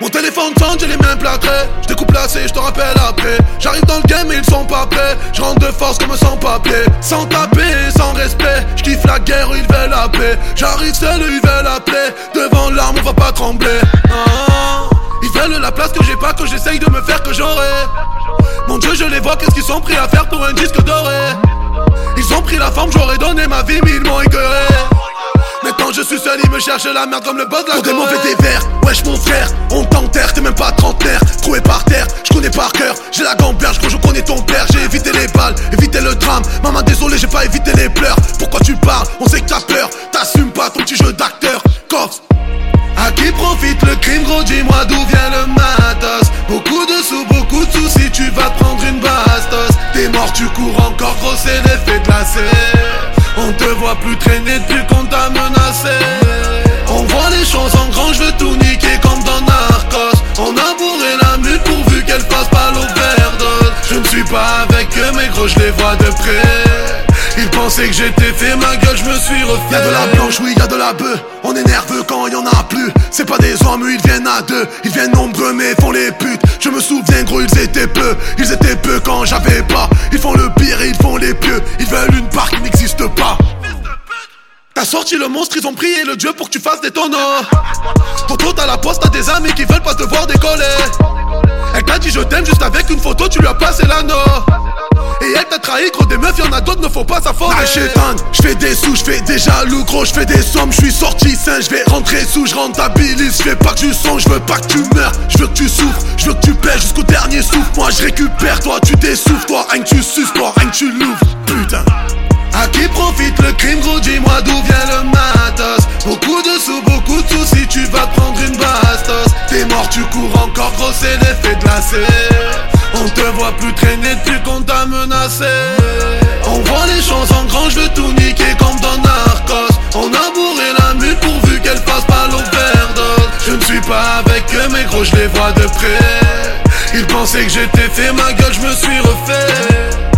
Mon téléphone sonne, j'ai les mains plâtrées. Je découpe placé, je te rappelle après. J'arrive dans le game et ils sont pas prêts. Je rentre de force comme un sans-papier. Sans taper, sans respect. Je kiffe la guerre, ils veulent la paix. J'arrive seul, ils veulent la plaie. Devant l'arme, on va pas trembler. Ils veulent la place que j'ai pas, que j'essaye de me faire que j'aurai. Mon Dieu, je les vois, qu'est-ce qu'ils sont pris à faire pour un disque doré. Ils ont pris la forme, j'aurais donné ma vie, mais ils m'ont écœuré. Maintenant je suis seul, ils me cherchent la merde comme le boss de la Corée. Mon démon fait des verres, wesh mon frère. On t'enterre, t'es même pas trentenaire. Trouvé par terre, je connais par cœur. J'ai la gamberge, gros je connais ton père. J'ai évité les balles, évité le drame. Maman désolé, j'ai pas évité les pleurs. Pourquoi tu parles, on sait que t'as peur. T'assumes pas ton petit jeu d'acteur. Cops. À qui profite le crime, gros, dis-moi d'où vient le matos. Beaucoup de sous, beaucoup de soucis, tu vas te prendre une bastos. T'es mort, tu cours encore, gros, c'est l'effet glacé. On te voit plus traîner depuis qu'on t'a menacé. On voit les choses en grand, je veux tout niquer comme dans Narcos. On a bourré la mule pourvu qu'elle passe pas l'overdose. Je ne suis pas avec eux, mais gros, je les vois de près. Ils pensaient que j'étais fait, ma gueule, je me suis refait. Y'a de la blanche, oui, y'a de la bœuf. On est nerveux quand y'en a plus. C'est pas des hommes, ils viennent à deux. Ils viennent nombreux, mais font les putes. Je me souviens, gros, ils étaient peu. Ils étaient peu quand j'avais pas. Ils font le pire et ils font les pieux. Ils veulent une part qui n'existe pas. T'as sorti le monstre, ils ont prié le dieu pour que tu fasses des tonneaux. Toto, t'as la poste, t'as des amis qui veulent pas te voir décoller. Elle t'a dit je t'aime juste avec une photo, tu lui as passé l'anneau. Et elle t'a trahi, gros, des meufs, y'en a d'autres, ne faut pas s'affoler. Ah, chétan, j'fais des sous, j'fais des jaloux, gros, j'fais des sommes, j'suis sorti sain, j'vais rentrer sous, j'rentabilise, j'fais pas que tu songes, j'veux pas que tu meurs, j'veux que tu souffres, j'veux que tu paies jusqu'au dernier souffle. Moi j'récupère, toi tu t'essouffles, toi rien que tu suces, toi rien que tu l'ouvres, putain. À qui profite le crime, gros, dis-moi d'où vient le matos. Beaucoup de sous, beaucoup de soucis, tu vas prendre une bastos. T'es mort, tu cours encore, gros, c'est l'effet glacé. On te voit plus traîner depuis qu'on t'a menacé. On voit les choses en grand, je veux tout niquer comme dans Narcos. On a bourré la mule pourvu qu'elle passe pas l'overdose. Je ne suis pas avec eux, mais gros, je les vois de près. Ils pensaient que j'étais fait, ma gueule, je me suis refait.